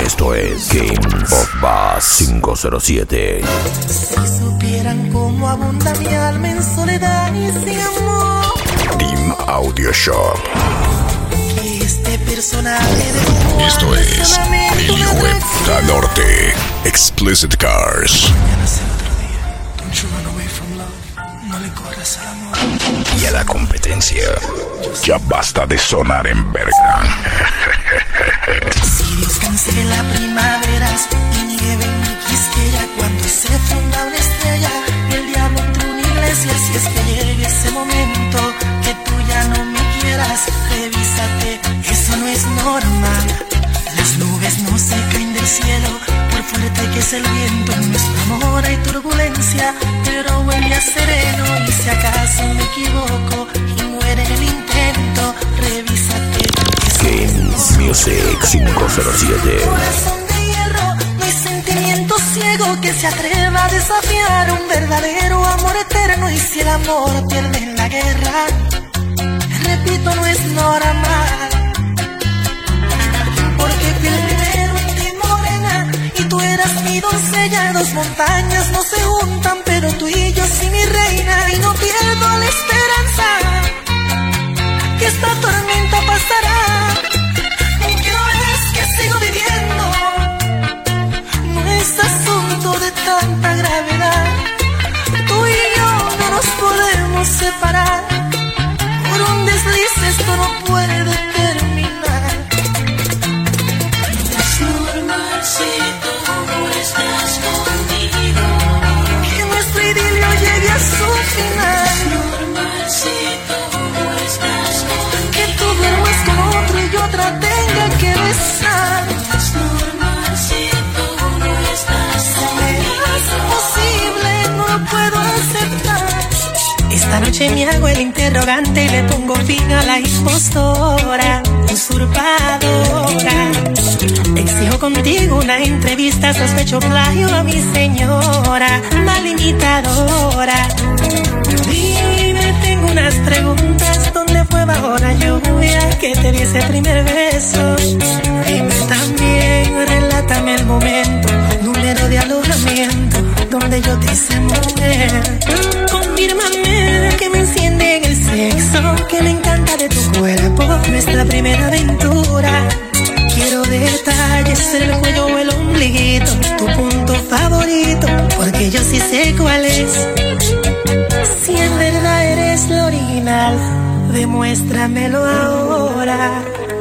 Esto es Games of Bass 507. Si supieran cómo abunda mi alma en soledad y sin amor. Team Audio Shop. Que este personaje de Esto es el web Norte. Explicit Cars. Ya nace el otro día. Don't you run away from love. No le corras al amor. Y a la competencia. Ya basta de sonar en verga. Si Dios cancele la primavera y nieve en mi Quisqueya, cuando se funda una estrella y el diablo entre una iglesia, si es que llegue ese momento que tú ya no me quieras, revísate, eso no es normal. Las nubes no se caen del cielo, por fuerte que es el viento, en nuestro amor hay turbulencia, pero huele a sereno. Y si acaso me equivoco y muere en el intento, revísate. Games Music 507. Corazón de hierro, no hay sentimiento ciego que se atreva a desafiar un verdadero amor eterno. Y si el amor pierde en la guerra, repito, no es normal. Porque fui el primero en ti, morena, y tú eras mi doncella. Dos montañas no se juntan, pero tú y yo sí, mi reina. Y no pierdo la esperanza que esta tormenta pasará. Aunque no ves que sigo viviendo, no es asunto de tanta gravedad. Tú y yo no nos podemos separar. Por un desliz esto no puede terminar. Es normal si tú no estás conmigo, que nuestro idilio llegue a su final. Es normal si tú no estás conmigo, que tú duermas con otro y otra tenga que besar. Es normal si tú no estás conmigo, es imposible, no lo puedo aceptar. Esta noche me hago el interrogante y le pongo fin a la impostora, usurpadora. Exijo contigo una entrevista, sospecho plagio a mi señora, mal imitadora. Dime, tengo unas preguntas, ¿dónde fue bajo la lluvia que te di ese primer beso? Dime también, relátame el momento, número de alojamiento, donde yo te hice mujer. Confírmame que me enciende en el sexo, que me encanta de tu cuerpo, nuestra primera aventura. Quiero detalles, el cuello o el ombliguito, tu punto favorito, porque yo sí sé cuál es. Si en verdad eres lo original, demuéstramelo ahora.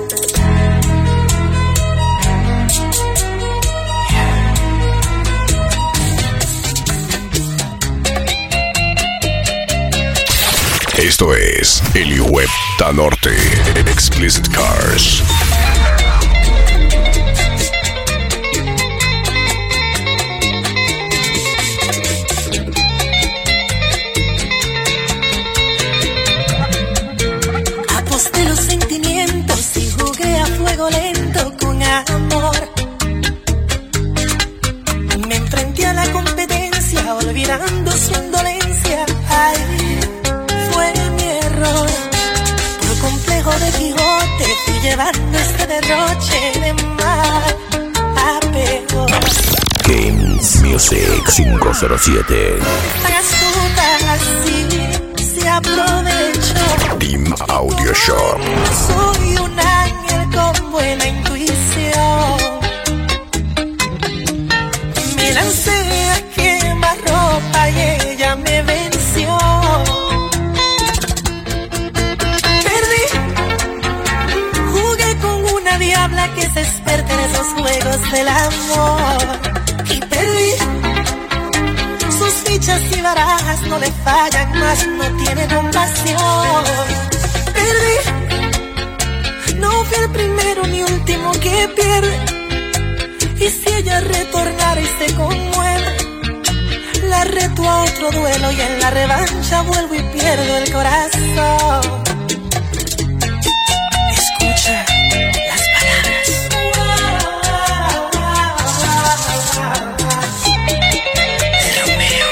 Esto es el web Norte. Explicit Cars. Aposté los sentimientos y jugué a fuego lento con amor. Me enfrenté a la competencia olvidando su indolencia. Ay, fue mi error. Por complejo de Quijote fui llevando este derroche de mal a peor. Games Music 507. Tan astuta así se aprovechó. Team Audio Shop. Soy un ángel con buena intuición. Me lancé a quemar ropa y ella me venció. Perdí, jugué con una diabla que se experta en esos juegos del amor. Y perdí, sus fichas y barajas no le fallan, más no tiene compasión. Perdí, no fui el primero ni último que pierde. Y si ella retornara y se conmueve, la reto a otro duelo y en la revancha vuelvo y pierdo el corazón. Escucha las palabras de Romeo.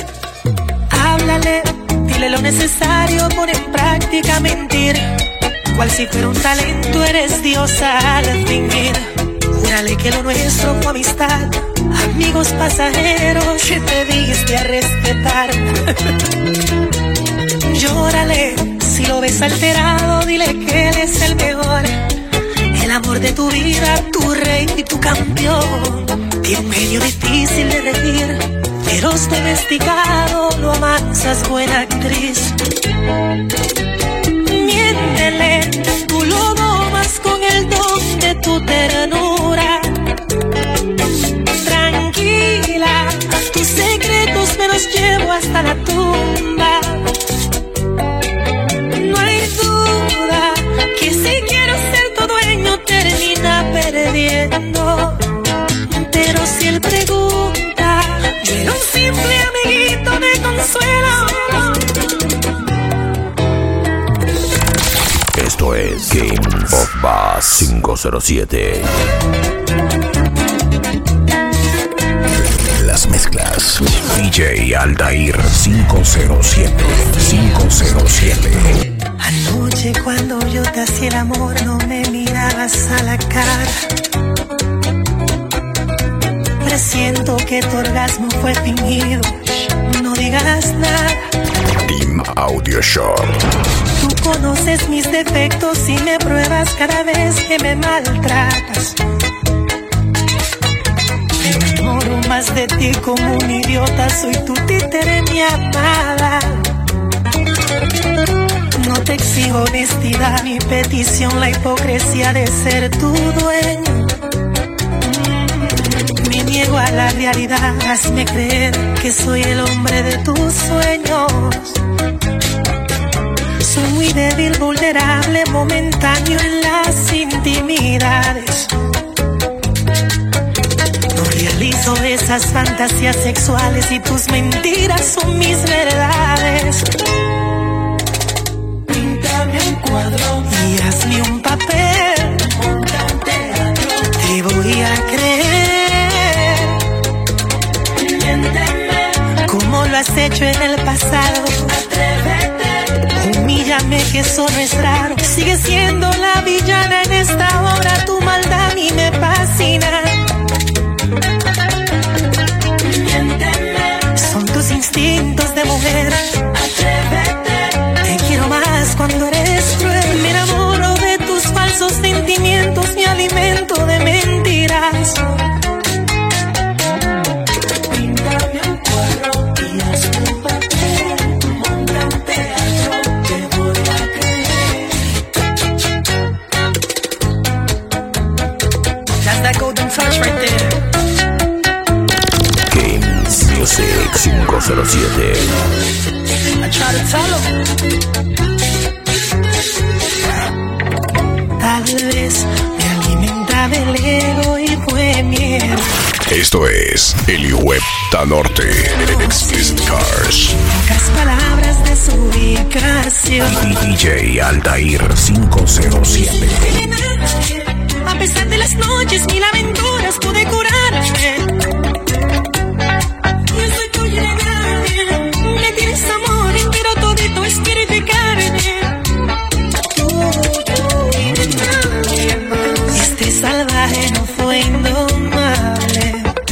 Háblale, dile lo necesario, pon en práctica mentir. Cual si fuera un talento eres diosa al fingir. Júrale que lo nuestro fue amistad, amigos pasajeros que te diste a respetar. Llórale, si lo ves alterado, dile que él es el mejor, el amor de tu vida, tu rey y tu campeón. Tiene un genio difícil de regir, feroz domesticado, lo amansas, buena actriz. Miéntele, tú lo domas con el don de tu ternura. Tranquila, tus secretos me los llevo hasta la tumba. No hay duda que si quiero ser tu dueño termina perdiendo. Pero si él pregunta, yo era un simple amiguito de consuelo. Esto es Game of Bass 507. Las mezclas DJ Aldair 507. Anoche cuando yo te hacía el amor no me mirabas a la cara. Presiento que tu orgasmo fue fingido, no digas nada. Team Audio Shop. Tú conoces mis defectos y me pruebas cada vez que me maltratas. Me enamoro más de ti como un idiota, soy tu títere, mi amada. No te exijo honestidad, mi petición, la hipocresía de ser tu dueño. Me niego a la realidad, hazme creer que soy el hombre de tus sueños. Soy muy débil, vulnerable, momentáneo en las intimidades. No realizo esas fantasías sexuales y tus mentiras son mis verdades. Píntame un cuadro y hazme un papel. Te voy a creer. Miénteme como lo has hecho en el pasado. Atrévete. Humíllame que eso no es raro. Sigue siendo la villana en esta obra. Tu maldad a mí me fascina. Miénteme. Son tus instintos de mujer. Atrévete. Te quiero más cuando eres cruel. Me enamoro de tus falsos sentimientos. Me alimento de mentiras. Píntame un cuadro y hazme un papel. Monta un teatro. That golden touch right there. Games Music 507. I try to tell him. Tal vez me alimentaba el ego y fue miedo. Esto es Elihuepta Norte Explicit Cars. Pocas palabras de su ubicación. DJ Aldair 507. A pesar de las noches, mil aventuras pude curarme. Yo soy tuya de nadie. Me tienes amor, pero todito espíritu y carne. Este salvaje no fue indomable.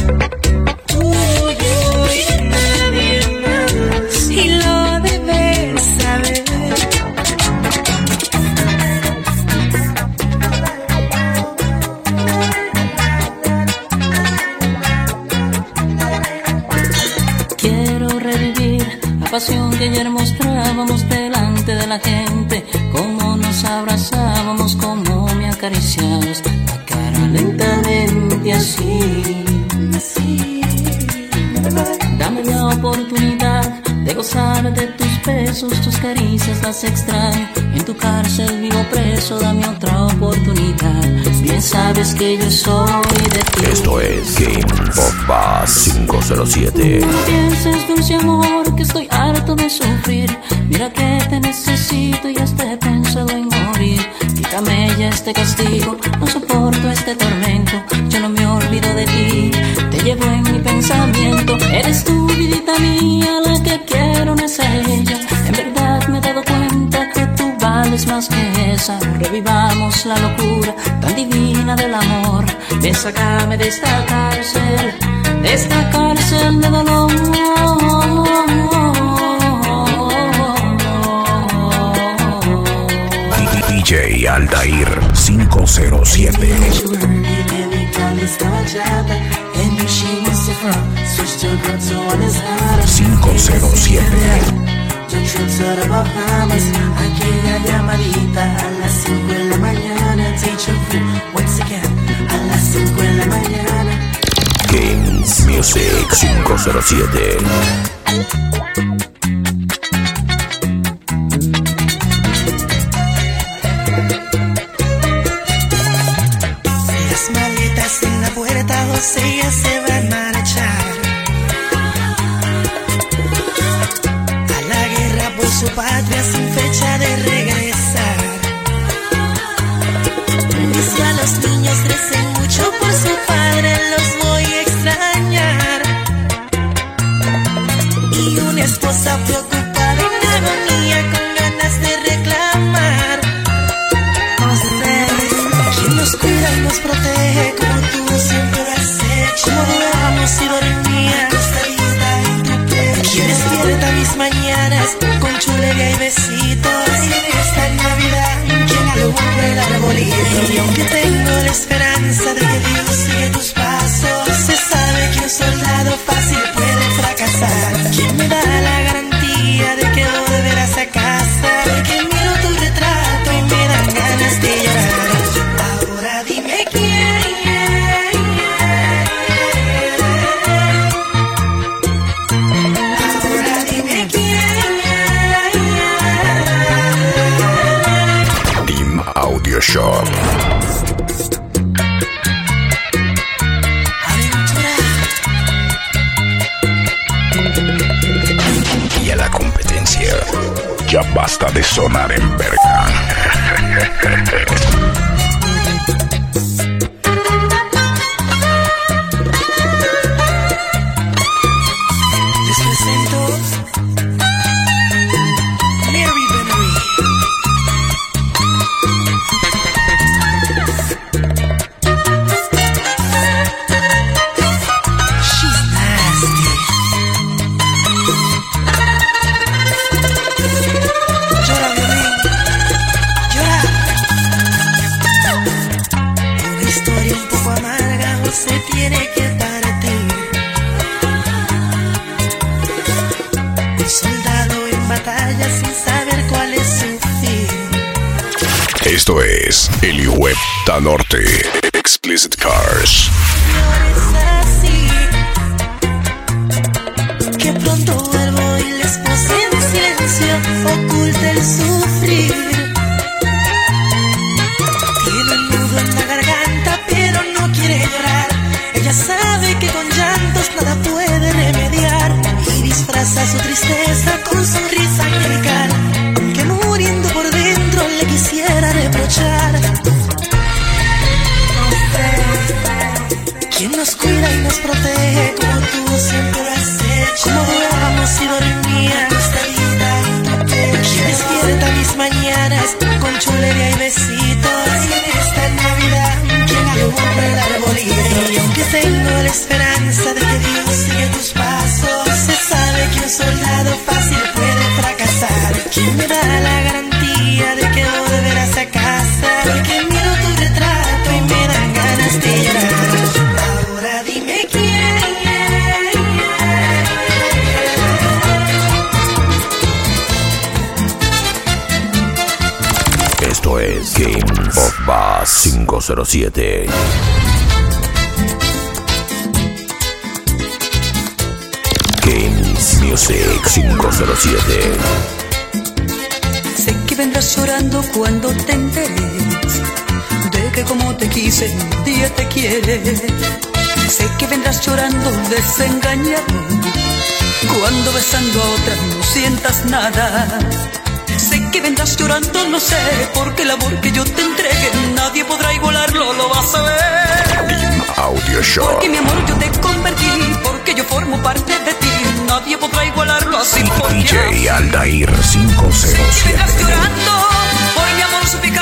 Nadie más. Y lo debes saber. Pasión que ayer mostrábamos delante de la gente, cómo nos abrazábamos, cómo me acariciabas la cara lentamente así. Dame la oportunidad de gozar de tus besos, tus caricias las extraño. En tu cárcel vivo preso, dame otra oportunidad. Bien sabes que yo soy de ti. Esto es Game of Bass 507. No pienses, dulce amor, que estoy harto de sufrir. Mira que te necesito y hasta he pensado en morir. Quítame ya este castigo, no soporto este tormento. Yo no me olvido de ti, te llevo en mi pensamiento. Eres tú, vidita mía, la que quiero, no es ella. En verdad me he dado cuenta que tú vales más que mesa, revivamos la locura tan divina del amor. Ven, sácame de esta cárcel de dolor. DJ Aldair 507. And she wants to from switch to a girl to one is harder. 507. Yo trip to the Bahamas. Aquella llamadita a las 5 de la mañana. Teacher food once again a las 5 de la mañana. Games Music 507. Las maletas en la puerta, José ya se va a marchar a la guerra por su patria sin fecha de regresar. Dice a los niños recen mucho por su padre, los voy a extrañar. Y una esposa preocupada en agonía con ganas de reclamar. ¿Quién nos cuida y nos protege como tú siempre lo has hecho? Como duermos y dormía acostadita en tu pecho. ¿Quién despierta mis mañanas con chulería y besitos? Y en esta Navidad, ¿quién alumbra el arbolito? Y aunque tengo la esperanza de que Dios sigue tus pasos, se sabe que un soldado fácil puede fracasar. ¿Quién me da la garantía de que volverás a casa? De que miro tu retrato y me dan ganas de llorar. Ahora dime quién. Ahora dime quién. Team Audio Shop. Y a la competencia, ya basta de sonar en verga. Les presento Mary Benary. She's nasty. Llora, violín, llora. Una historia un poco amarga, José tiene que partir. Un soldado en batalla sin saber cuál es su fin. Esto es el Huepta Norte Explicit Cars. Es así que pronto vuelvo y la esposa en silencio oculta el sufrir. Tiene un nudo en la garganta pero no quiere llorar. Ella sabe que con llantos nada puede remediar y disfraza su tristeza con sonrisa angelical, aunque muriendo por dentro le quisiera reprochar. ¿Quién nos cuida y nos protege como tú siempre lo has hecho? Como duermos y dormía acostadita en tu pecho. ¿Quién despierta mis mañanas con chulería y besitos? Y en esta Navidad, ¿quién alumbra el arbolito? Y aunque tengo la esperanza de que Dios sigue tus pasos, se sabe que un soldado fácil puede fracasar. ¿Quién me da la garantía de que volverás a casa? Porque miro tu retrato y me dan ganas de llorar. Ahora dime quién. Esto es Game of Bass 507. Games Music 507. Sé que vendrás llorando cuando te enteres de que como te quise, nadie te quiere. Sé que vendrás llorando desengañado cuando besando a otra no sientas nada. Sé que vendrás llorando, no sé, porque el amor que yo te entregue nadie podrá igualarlo, lo vas a ver. Team Audio Shop. Porque mi amor yo te convertí, porque yo formo parte de ti, nadie podrá igualarlo así. DJ Aldair Sé que vendrás 507. llorando por mi amor suplicar.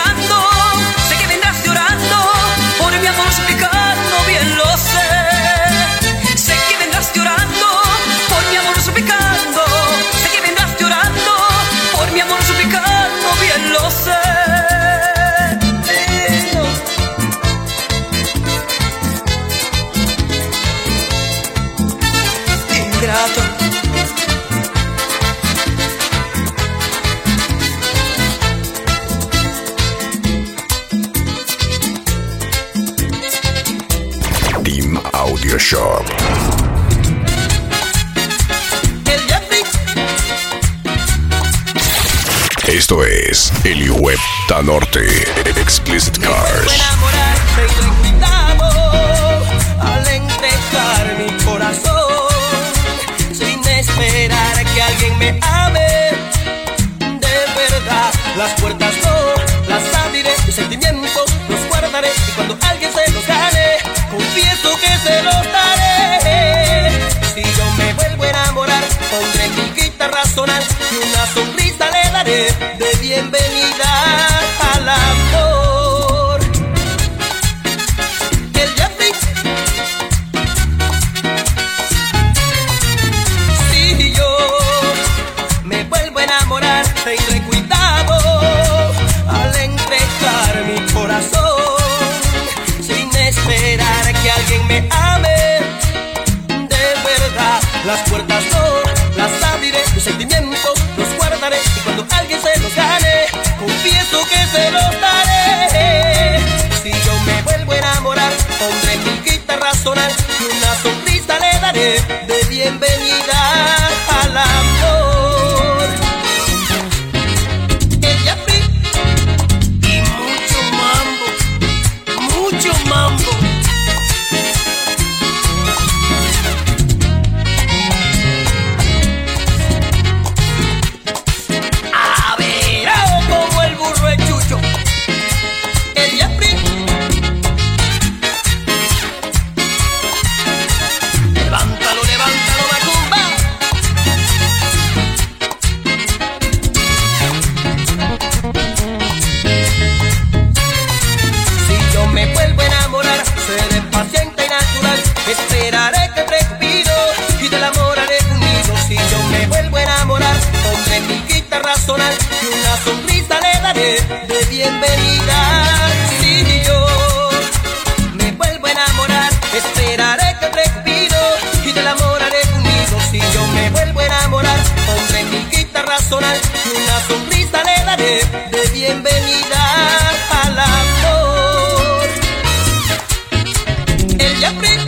Radio Shop. Esto es el Web Norte Explicit Cars. Al entregar mi corazón, sin esperar que alguien me ame, de verdad, las puertas no las abriré, mis sentimientos los guardaré, y cuando alguien se los gane, confieso que se los daré. Si yo me vuelvo a enamorar, pondré mi guitarra a sonar y una sonrisa le daré de bienvenida al amor. El Jeffrey. Si yo me vuelvo a enamorar, tendré cuidado al entregar mi corazón, sin esperar que alguien me ame, de verdad, las puertas no las abriré, mis sentimientos los guardaré, y cuando alguien se los gane, confieso que se los daré. Si yo me vuelvo a enamorar, pondré mi guitarra a sonar y una sonrisa le daré de bienvenida al amor. Ella y mucho mambo. Esperaré que respiro y del amor haré un nido. Si yo me vuelvo a enamorar, pondré mi guitarra a sonar y una sonrisa le daré de bienvenida. Si yo me vuelvo a enamorar, esperaré que respiro y del amor haré un nido. Si yo me vuelvo a enamorar, pondré mi guitarra a sonar y una sonrisa le daré de bienvenida al amor. El Jeffrey.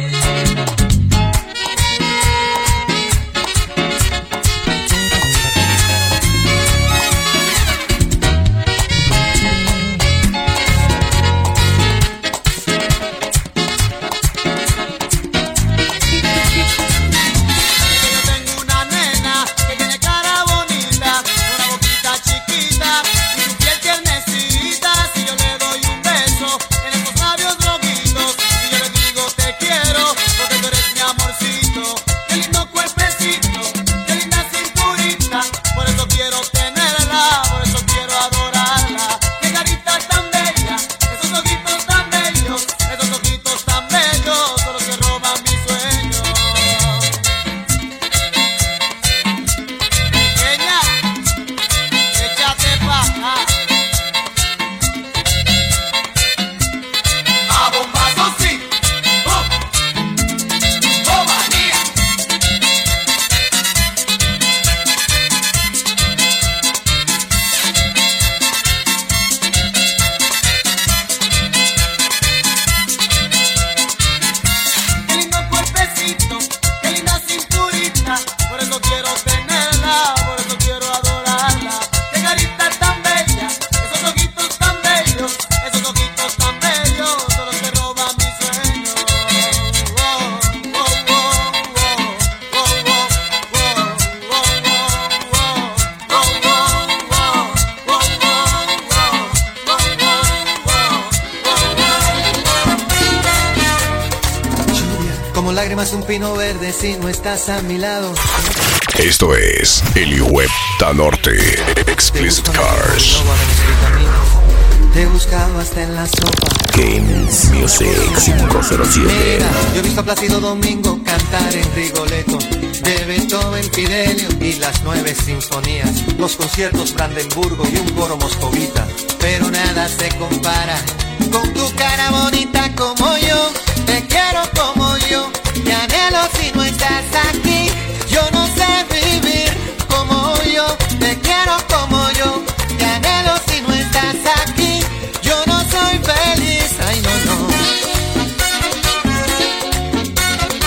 Un pino verde si no estás a mi lado. Esto es el Web Norte Explicit Cars. Te he buscado hasta en la sopa. Games Music 507. Mira, yo he visto a Plácido Domingo cantar en Rigoletto, de Beethoven, Fidelio y las 9 sinfonías, los conciertos Brandenburgo y un coro moscovita. Pero nada se compara con tu cara bonita como yo. Te quiero como yo. Te anhelo si no estás aquí. Yo no sé vivir como yo. Te quiero como yo. Te anhelo si no estás aquí. Yo no soy feliz. Ay, no, no.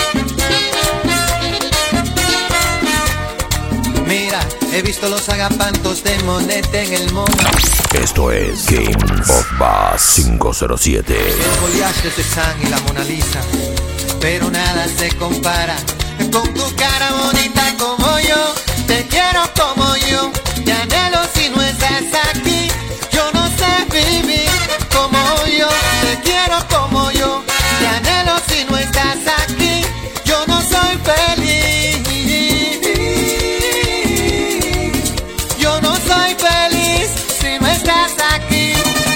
todos los agapantos de Monete en el mundo. Esto es King of Bass 507. El Goliath de Cezanne y la Mona Lisa, pero nada se compara con tu cara bonita como yo. Te quiero como yo, te anhelo si no estás aquí. Yo no sé vivir como yo, te quiero como yo, te anhelo si no estás aquí. Yo no soy feliz, yo no soy feliz si no estás aquí.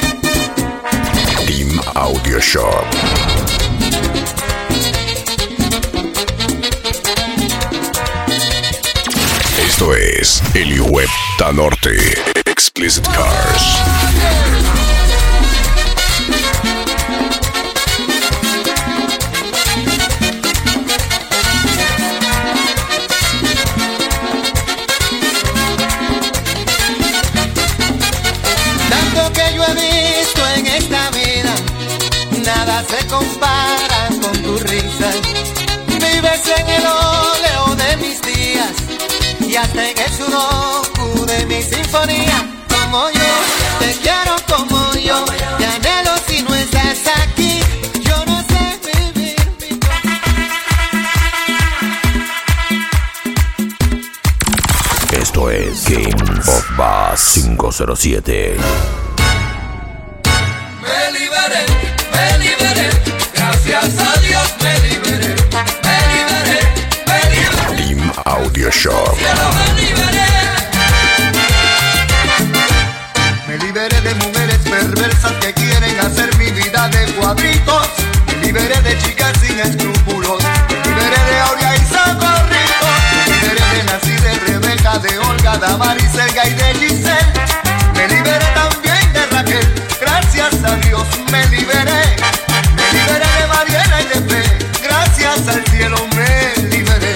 Team Audio Shop. Esto es el Webta Norte Explicit Cars. Tanto que yo he visto en esta vida, nada se compara con tu risa. Vives en el óleo de mis días y hasta en el sudoku de mi sinfonía. Como yo, te quiero como yo, te anhelo si no estás aquí. Yo no sé vivir mi Esto es King of Bass 507. Me liberé, gracias a Dios me liberé. Team Audio Shop. Me liberé de mujeres perversas que quieren hacer mi vida de cuadritos. Me liberé de chicas sin escrúpulos. Me liberé de Aurea y Socorrito. Me liberé de Nancy, de Rebeca, de Olga, Damaris, Elga y de Giselle. Me liberé también de Raquel. Gracias a Dios me liberé. Me liberé de Mariela y de Fe. Gracias al cielo me liberé.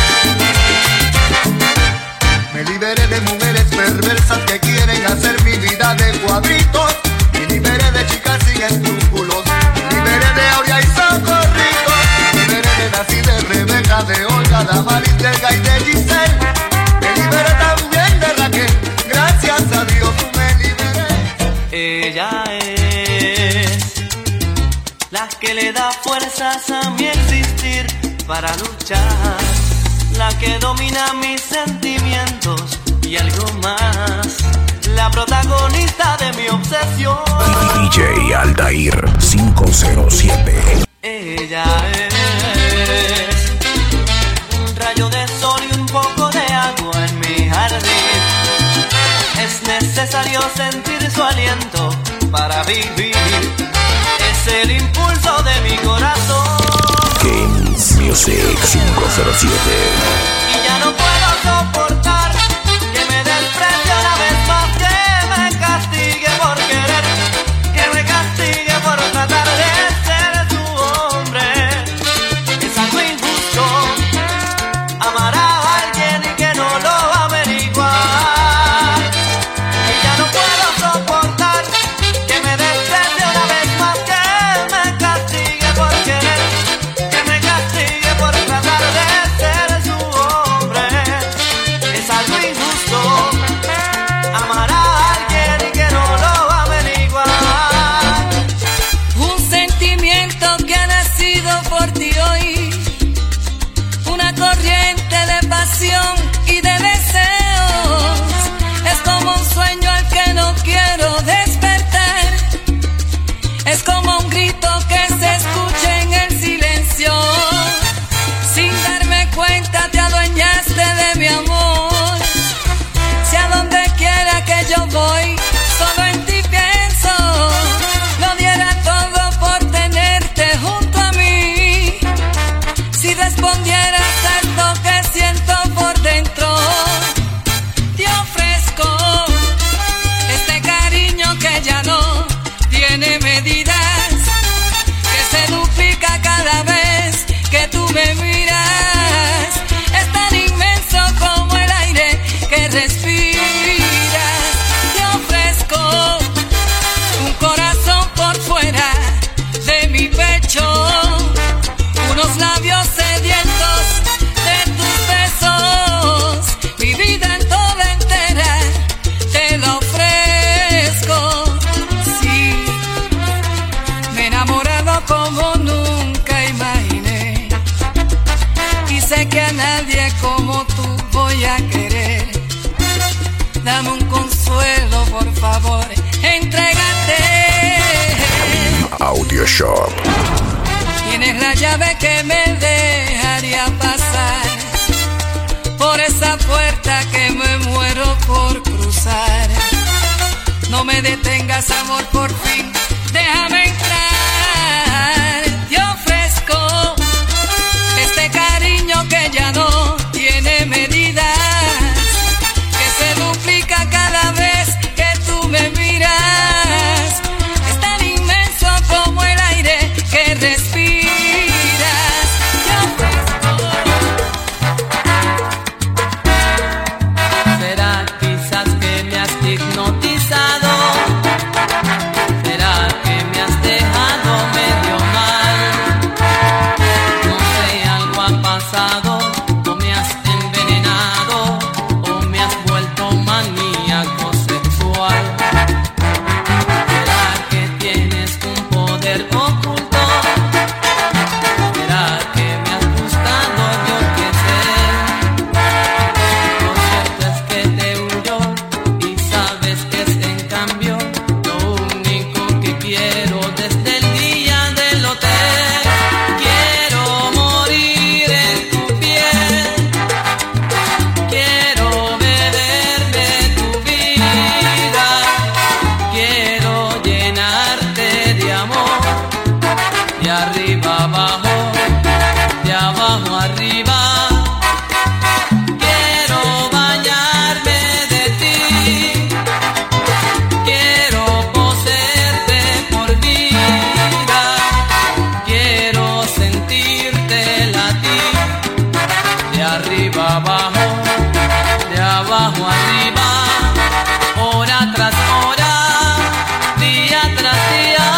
Me liberé de mujeres perversas que quieren hacer mi vida de cuadritos. Me liberé de chicas sin escrúpulos. Me liberé de Aurea y Socorrito. Me liberé de Nancy, de Rebeca, de Olga, Damaris, de Elga y de Giselle. Me liberé también de Raquel. Gracias a Dios me liberé. Ella es la que le da fuerzas a mi existir para luchar, la que domina mis sentimientos y algo más, la protagonista de mi obsesión. DJ Aldair 507. Ella es un rayo de sol y un poco de agua en mi jardín. Es necesario sentir su aliento para vivir. Es el impulso de mi corazón. Kings Music 507. Y ya no puedo soportar que me desprecie una vez más, que me castigue por querer, que me castigue por tratar de ser su hombre. Es algo injusto amar a alguien y que no lo averiguar. Y ya no puedo soportar que me desprecie una vez más, que me castigue por querer, que me castigue por tratar de ser su hombre. Audio Shop. Tienes la llave que me dejaría pasar por esa puerta que me muero por cruzar. No me detengas, amor, por fin, déjame entrar. Te ofrezco este cariño que ya no tiene medidas, que se duplica cada vez que tú me miras. Es tan inmenso como el aire que respiras. Te ofrezco. Será quizás que me has hipnotizado. Será que me has dejado medio mal. No sé, algo ha pasado. O me has envenenado o me has vuelto maníaco sexual. ¿Será que tienes un poder oculto? ¿Será que me has gustado? Yo qué sé. Lo cierto es que te huyo y sabes que es en cambio lo único que quiero desde el día del hotel. Quiero morir en tu piel. Quiero beber de tu vida. Quiero llenarte de amor. De arriba abajo, de abajo arriba. Quiero bañarme de ti. Quiero poseerte por vida. Quiero sentirte latir. De arriba abajo, de abajo arriba. Hora tras hora, día tras día.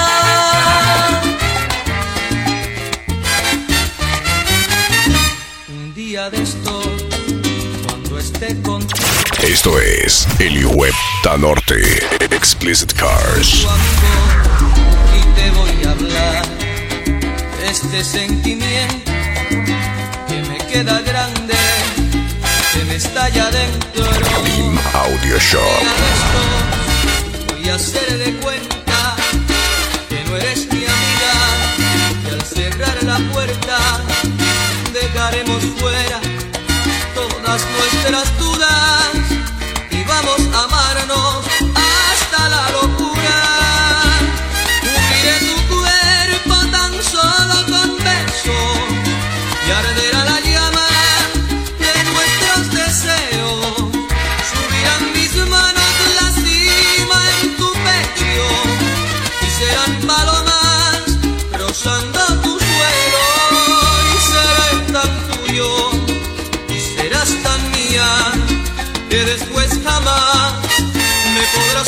Un día de estos, cuando esté contigo, Esto es el Webta Norte Explicit Cars. tu amigo, y te voy a hablar de este sentimiento que me queda grande, que me estalla dentro. Team Audio Shop. Día de estos, voy a hacer de cuenta que no eres mi amiga, y al cerrar la puerta dejaremos fuera todas nuestras dudas y vamos a amarnos hasta la locura. Cubriré tu cuerpo tan solo con besos y arderá la llama de nuestros deseos. Subirán mis manos la cima en tu pecho y serán palomas rozando tu suelo. Y seré tan tuyo y serás tan mía que después jamás me podrás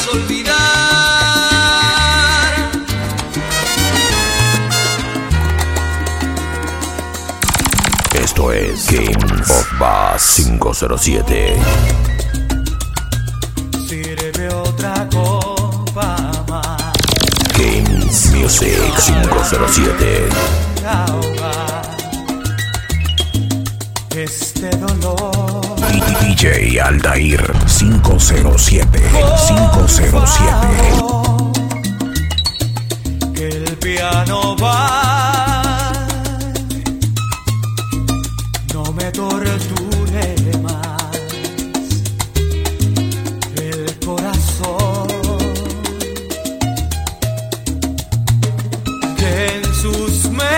olvidar. Esto es King of Bass 507. Sirve otra copa más. Kings Music 507. Ahogar este dolor. DJ Aldair 507. 507. Que el piano va. No me torture más el corazón, que en sus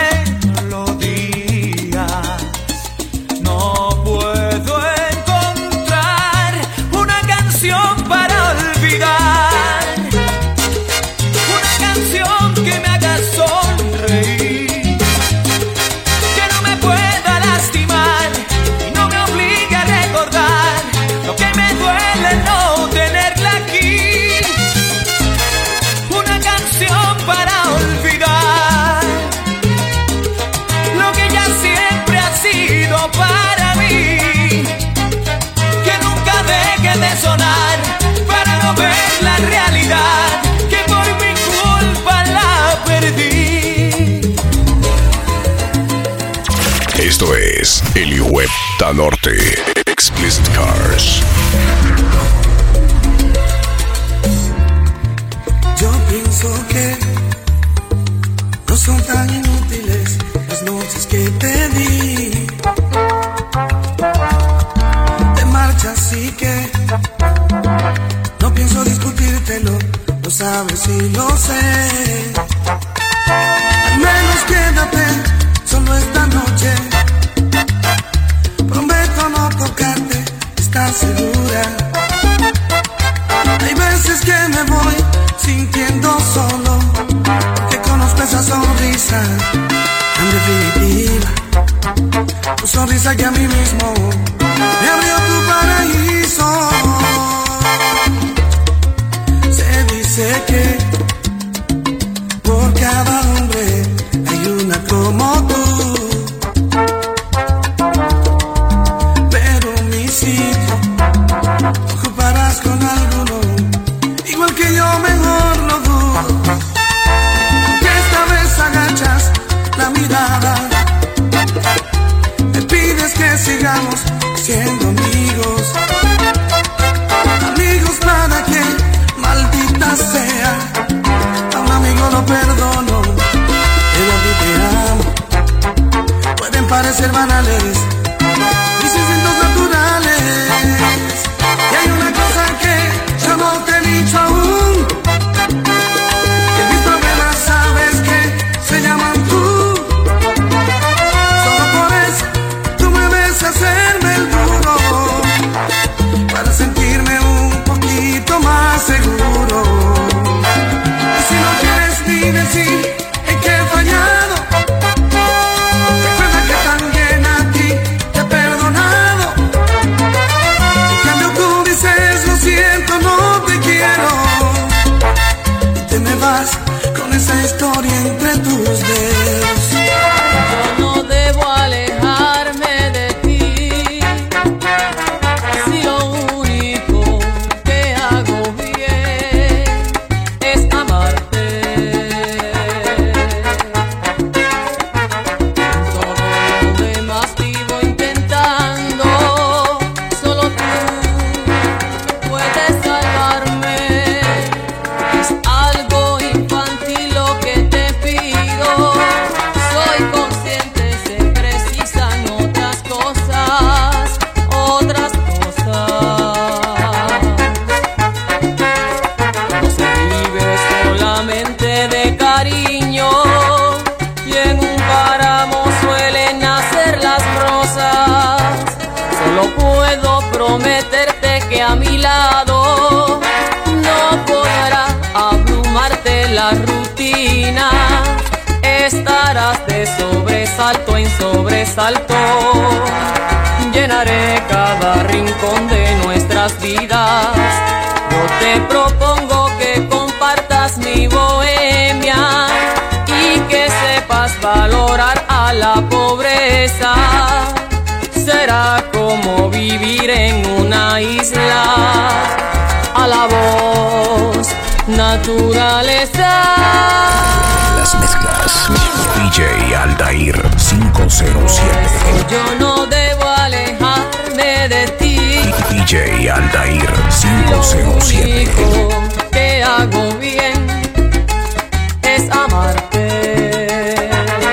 melodías no puedo encontrar una canción para olvidar, una canción que me haga sonreír, que no me pueda lastimar y no me obligue a recordar lo que me duele no tenerla aquí. Una canción para olvidar lo que ya siempre ha sido para mí, que nunca deje de sonar para no ver la realidad, que por mi culpa la perdí. Esto es el Webta Norte Explicit Cars. Yo pienso que sabes y lo sé. Al menos quédate solo esta noche. Prometo no tocarte, ¿estás segura? Hay veces que me voy sintiendo solo, que conozco esa sonrisa tan definitiva. Tu sonrisa que a mí mismo me abrió tu paraíso. Se dice que por cada hombre hay una como tú, pero mi sitio ocuparás con alguno, igual que yo, mejor lo dudo. Que esta vez agachas la mirada, me pides que sigamos siendo amigos. Amigos para que, maldita sea, a un amigo lo perdono, pero a ti te amo. Pueden parecer banales mis instintos naturales, y hay una cosa que yo no te he dicho aún, que mis problemas sabes que se llaman tú. Solo por eso tú me ves hacerme el duro, para sentirme un poquito más seguro. Y si no quieres ni decir en qué he fallado, recuerda que también a ti te he perdonado. En cambio tú dices lo siento, no te quiero, y te me vas con esa historia entre tus dedos. Yo no debo alejarme de ti, si lo único que hago bien es amarte. Todo lo demás vivo intentando, solo tú puedes salvarme. Es algo infantil lo que te pido, soy consciente, se precisan otras cosas, otras cosas. No se vive solamente de cariño, y en un páramo suelen nacer las rosas. Solo puedo prometerte que a mi lado no podrá abrumarte la rutina. Estarás de sobresalto en sobresalto. Llenaré cada rincón de nuestras vidas. Yo te propongo que compartas mi bohemia y que sepas valorar a la pobreza. Será como vivir en una isla, a la voz naturaleza. Las mezclas DJ Aldair 507. Yo no debo alejarme de ti, DJ Aldair lo 507. único que hago bien es amarte.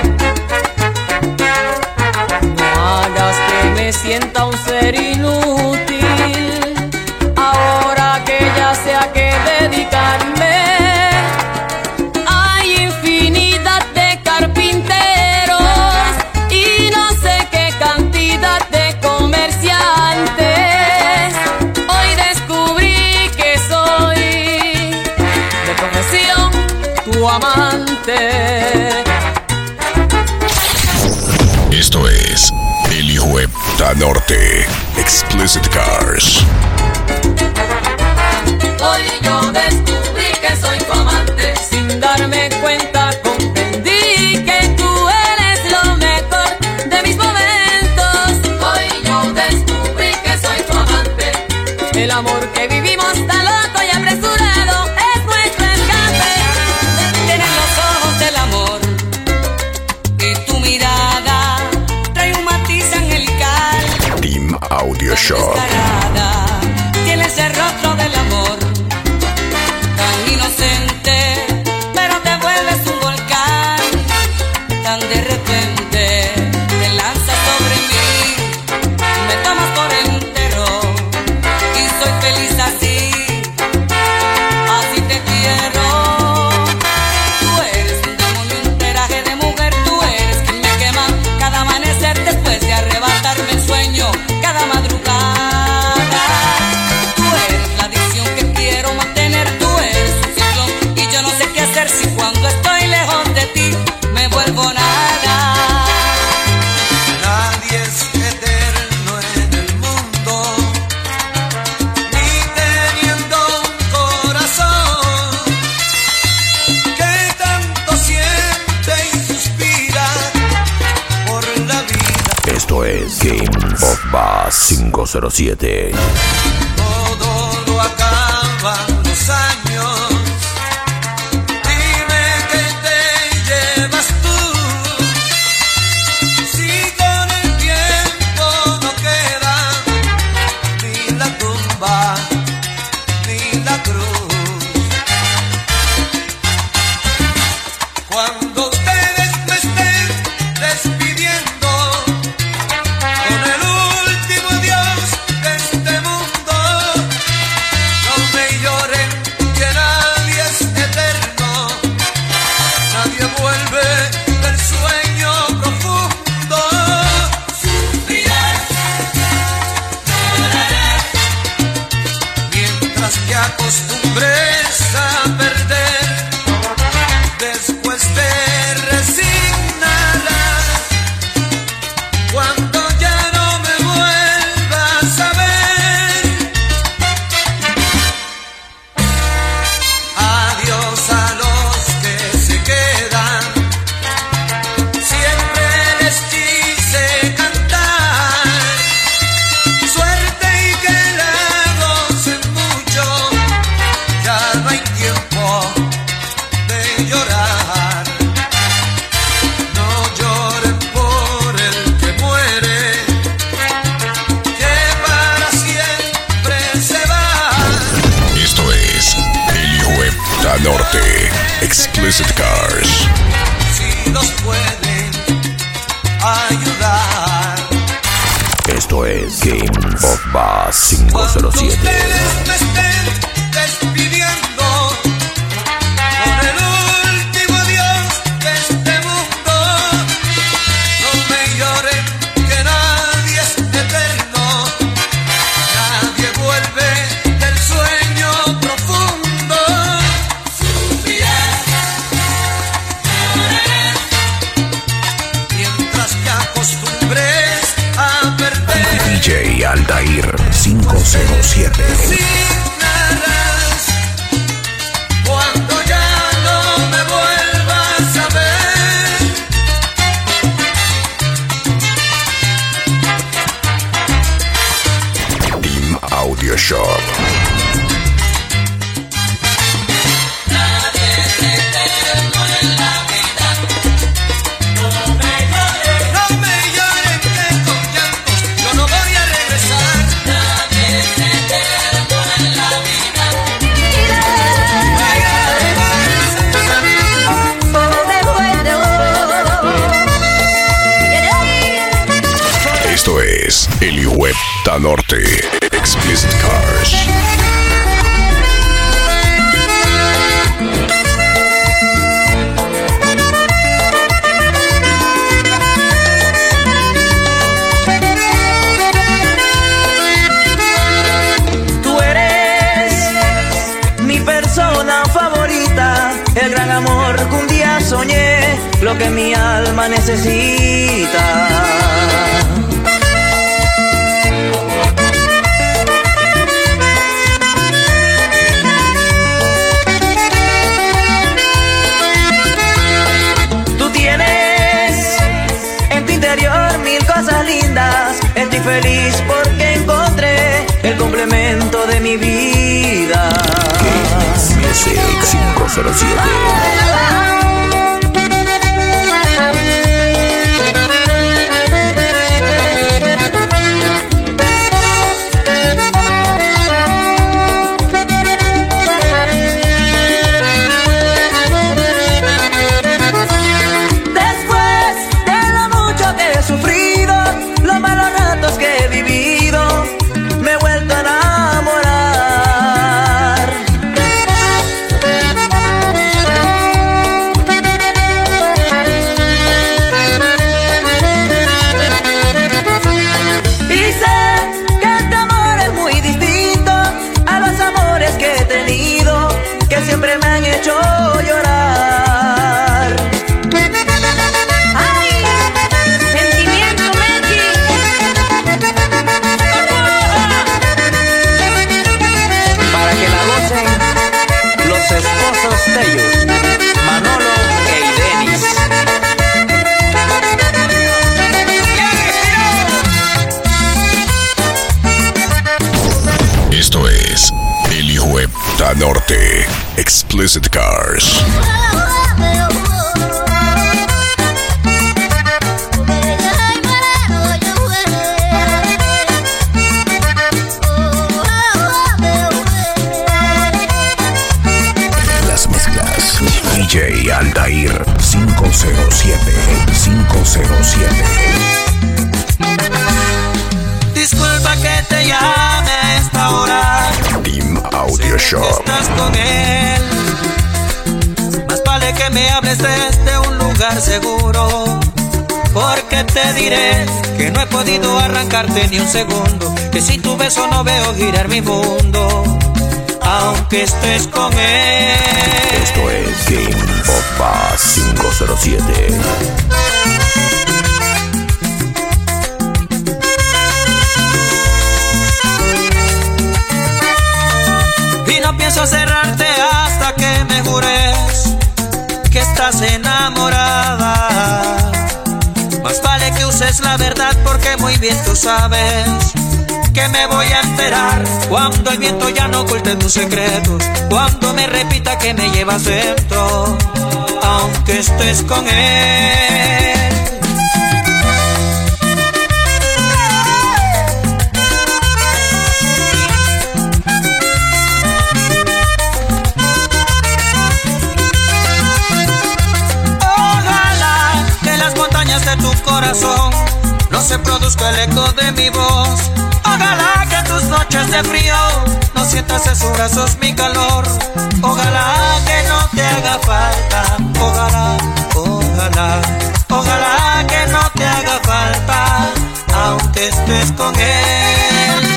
No hagas que me sienta un ser inútil, ahora que ya sé a qué dedicarme. Hay infinidad de carpinteros y no sé qué cantidad de comerciantes. Hoy descubrí que soy de profesión tu amante. Esto es El Hijo de Puta Norte. Explicit Cars. Hoy yo descubrí que soy tu amante. Sin darme cuenta comprendí que tú eres lo mejor de mis momentos. Hoy yo descubrí que soy tu amante. El amor que vivimos tan loco y apresurado es nuestro escape. Tienes los ojos del amor y tu mirada trae un matiz angelical. Team Audio Shop. Tienes el rostro del amor tan inocente hacer si cuando estoy lejos de ti me vuelvo nada? Nadie es eterno en el mundo, ni teniendo un corazón que tanto siente y suspira por la vida. Esto es Game of Bass 507. Todo lo acaban los años. Dime que te llevas tú. Si con el tiempo no queda ni la tumba ni la cruz. Cuando ustedes me estén despidiendo con el último adiós de este mundo, no me lloren que nadie es eterno, nadie vuelve del sueño profundo. Sufrirás, llorarás, mientras que acostumbres a perder, después te resignarás. Cuando ya no me vuelvas a ver, adiós a los que se quedan. Siempre les quise cantar suerte y que la gocen mucho. Ya no hay tiempo de llorar. No lloren por el que muere, que para siempre se va. Esto es El Hijueputa Norte. Explicit Cars. Si nos pueden ayudar. Esto es Game of Bass Cuando 507. ustedes me estén despidiendo con el último adiós de este mundo, no me lloren que nadie es eterno, nadie vuelve del sueño profundo. Sufrirás, llorarás, mientras que acostumbres a perder. DJ Aldair 507. Resignarás cuando ya no me vuelvas a ver. Team Audio Shop. Nadie es eterno en la vida. No me lloren que con llantos yo no voy a regresar. Nadie es eterno en la vida. Esto es El Hijueputa Norte. Explicit Cars. Tú eres mi persona favorita, el gran amor que un día soñé, lo que mi alma necesita. Tú tienes en tu interior mil cosas lindas, estoy feliz porque encontré el complemento de mi vida. Music 507. Explicit Cars. Las mezclas DJ Aldair 507. Disculpa que te llame a esta hora. Team Audio Shop. Estás con él. Más vale que me hables desde un lugar seguro, porque te diré que no he podido arrancarte ni un segundo, que sin tu beso no veo girar mi mundo, aunque estés con él. Esto es Game of Bass 507. Y no pienso cerrarte hasta que me jures que estás enamorada. Más vale que uses la verdad, porque muy bien tú sabes que me voy a enterar cuando el viento ya no oculte tus secretos, cuando me repita que me llevas dentro, aunque estés con él. De tu corazón no se produzca el eco de mi voz. Ojalá que tus noches de frío no sientas en sus brazos mi calor. Ojalá que no te haga falta. Ojalá, ojalá, ojalá que no te haga falta, aunque estés con él.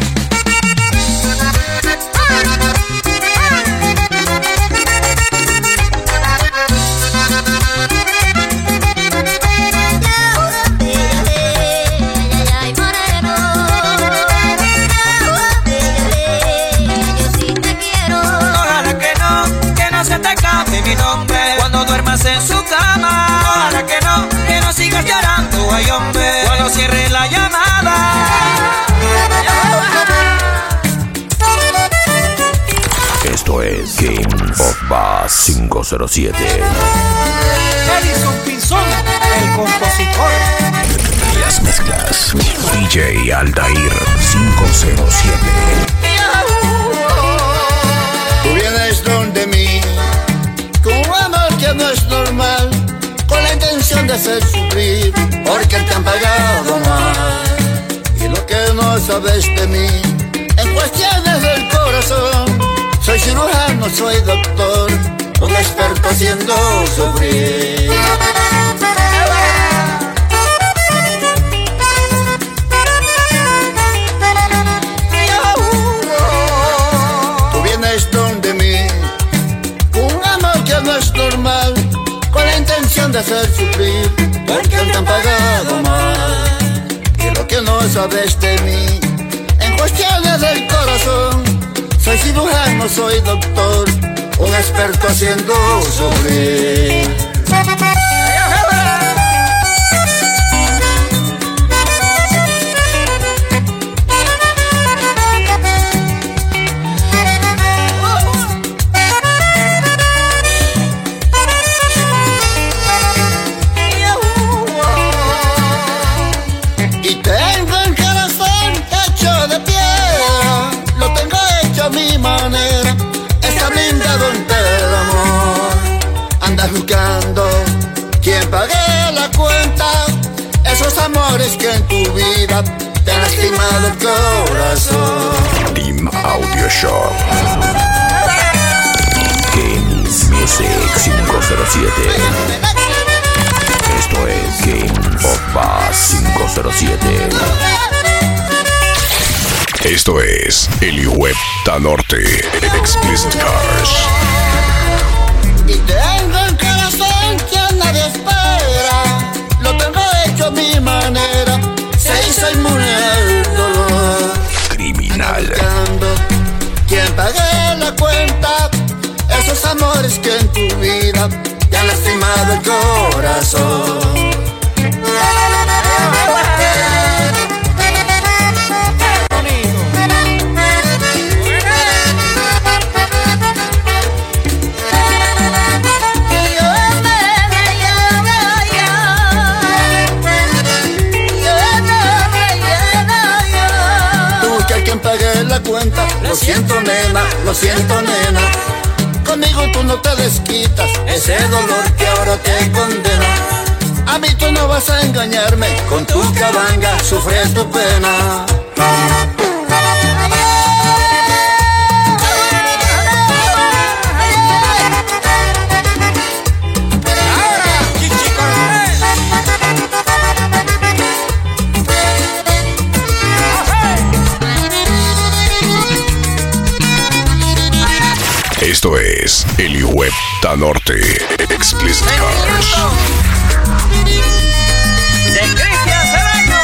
Mi nombre cuando duermas en su cama. Ojalá que no sigas llorando, ay hombre, cuando cierre la llamada. Esto es Game of Bass 507. Edison Pinzón, el compositor. Las mezclas DJ Aldair 507. Tú vienes donde mí con un amor que no es normal, con la intención de hacer sufrir, porque te han pagado mal. Y lo que no sabes de mí, en cuestiones del corazón, soy cirujano, soy doctor, un experto haciendo sufrir. Tú vienes donde mí no es normal, con la intención de hacer sufrir, porque te han pagado mal. Y lo que no sabes de mí, en cuestiones del corazón, soy cirujano, soy doctor, un experto haciendo sufrir. Buscando quien pague la cuenta, esos amores que en tu vida te han lastimado el corazón. Team Audio Shop. Games Music 507. Esto es Game of Bass 507. Esto es el Web Norte Explicit Cars. Y tengo el corazón que nadie espera, lo tengo hecho a mi manera, se hizo inmune al dolor. Criminal. Quien pague la cuenta, esos amores que en tu vida te han lastimado el corazón. Lo siento nena, lo siento nena. Conmigo tú no te desquitas ese dolor que ahora te condena. A mí tú no vas a engañarme, con tu cabanga sufres tu pena. Esto es el Hijuepta Norte Explicit Cars. De Cristian Serrano.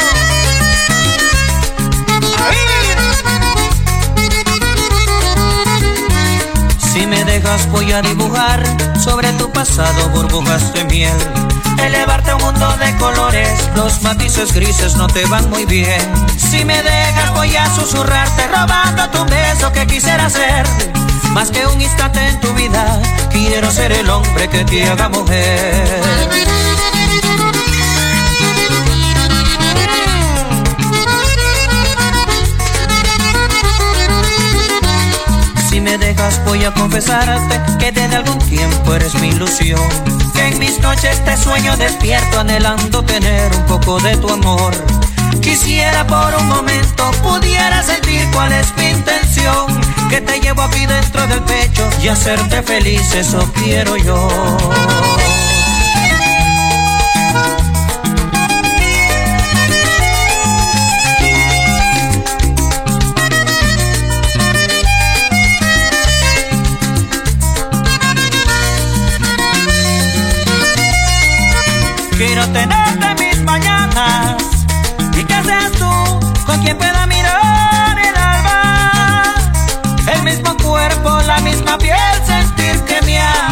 Si me dejas voy a dibujar sobre tu pasado burbujas de miel. Elevarte a un mundo de colores, los matices grises no te van muy bien. Si me dejas voy a susurrarte robándote un beso que quisiera ser. Más que un instante en tu vida, quiero ser el hombre que te haga mujer. Si me dejas voy a confesarte que desde algún tiempo eres mi ilusión. Que en mis noches te sueño despierto anhelando tener un poco de tu amor. Quisiera por un momento pudiera sentir cuál es mi intención. Que te llevo aquí dentro del pecho y hacerte feliz, eso quiero yo. Quiero tenerte en mis mañanas y que seas tú con quien pueda mirar el alba. El mismo cuerpo, la misma piel, sentir que me amas.